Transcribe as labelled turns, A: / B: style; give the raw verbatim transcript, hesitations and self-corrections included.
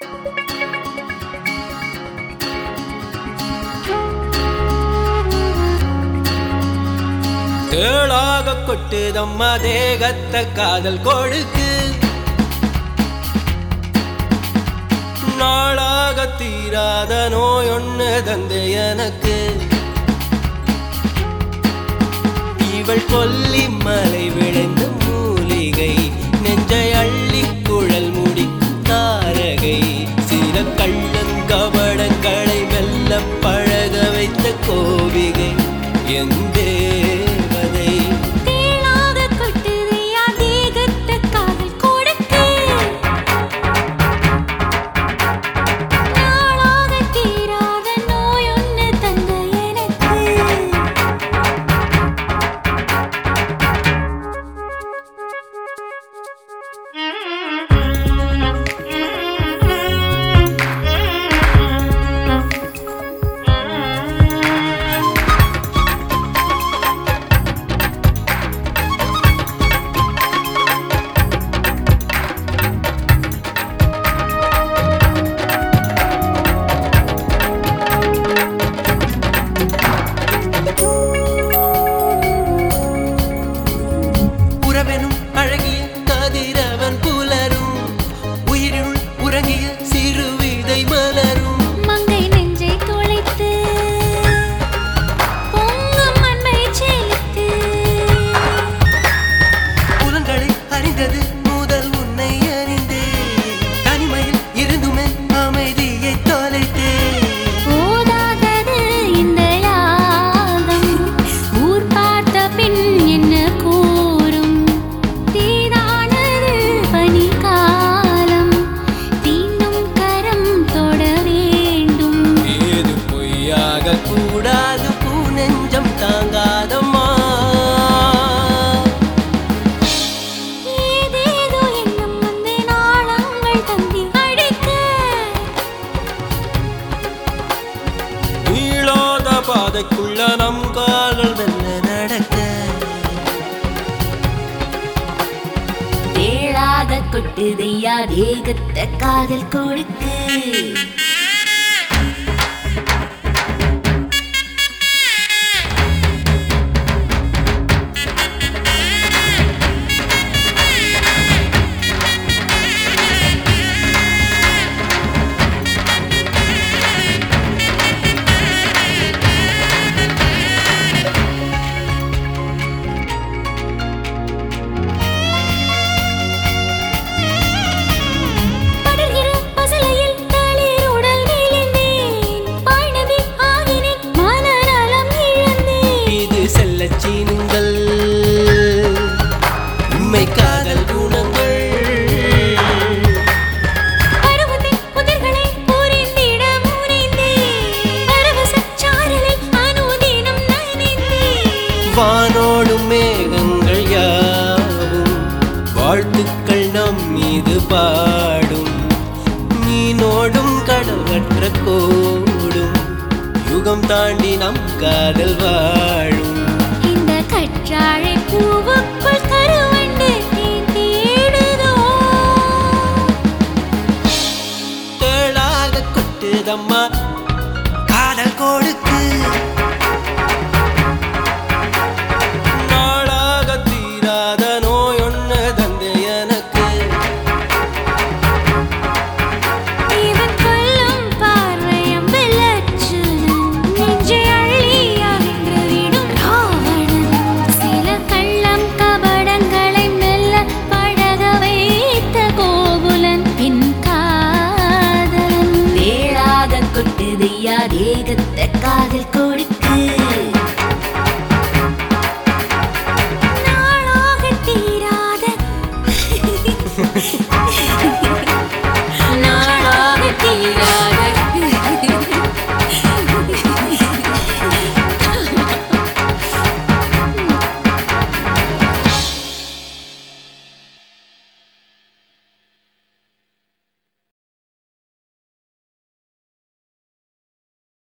A: தேளாக கொட்டுதம்மா தேகத்த காதல் கொடுக்கு நாளாக தீராத நோய் ஒன்று தந்தை எனக்கு இவள் கொல்லி மலை விளைந்த மூலிகை நெஞ்சை அள்ளி குழல் முடிக்கும் தாரகை சில கள்ளங்கபடங்களை வெல்ல பழக வைத்த கோவிகை என் தேவதை
B: தேளாக கொட்டுதையா தேகத்த காதல் கொடுக்கு நாளாக தீராத நோய் ஒன்று தந்த எனக்கு
A: உறவெனும் அழகிய கதிரவன் புலரும் உயிரினுள் உறங்கிய சிறு விதை மலரும்
B: மங்கை நெஞ்சை தொலைத்து பொங்கும் அன்பை செலுத்து
A: புலன்களை அறிந்தது முதல் உன்னை அறிந்தே தனிமையில் இருந்துமே அமைதியை தொலைத்தே
B: போதாதது இந்த யாகம் ஊர் பார்த்த பின் என்ன கூறும் தீதானது பனிக்காலம் தீண்டும் கரம் தொட வேண்டும்
A: ஏது பொய்யாக கூடாது பூ நெஞ்சம் தாங்காதம்மா
B: ஏதேதோ எண்ணம் வந்து நாளங்கள் தந்தி அடிக்க
A: நீளாத பாதைக்குள்ள நம் கால்கள் மெல்ல நடக்க
B: தேளாக கொட்டுதையா தேகத்த காதல் கொடுக்கு படர்கிற பசலையில் தளிர் உடல் விழுந்தேன் பாய்நதி ஆகினேன் மனநலம் இழந்தேன்
A: இது செல்ல சீனுங்கள் உண்மை காதல் குணங்கள்
B: பருவத்தின் புதிர்களை புரிந்திட முனைந்தேன் பரவசச் சாரலில் அனுதினம் நனைந்தேன்
A: வானோடும் மேகங்கள் யாவும் வாழ்த்துக்கள் நம் மீது பாடும் மீனோடும் கடவற்ற கோடும் யுகம் தாண்டி நம் காதல் வாழும்
B: இந்த கற்றாழை பூவுக்குள் கருவண்டு தேன் தேடுதோ
A: தேளாக கொட்டுதம்மா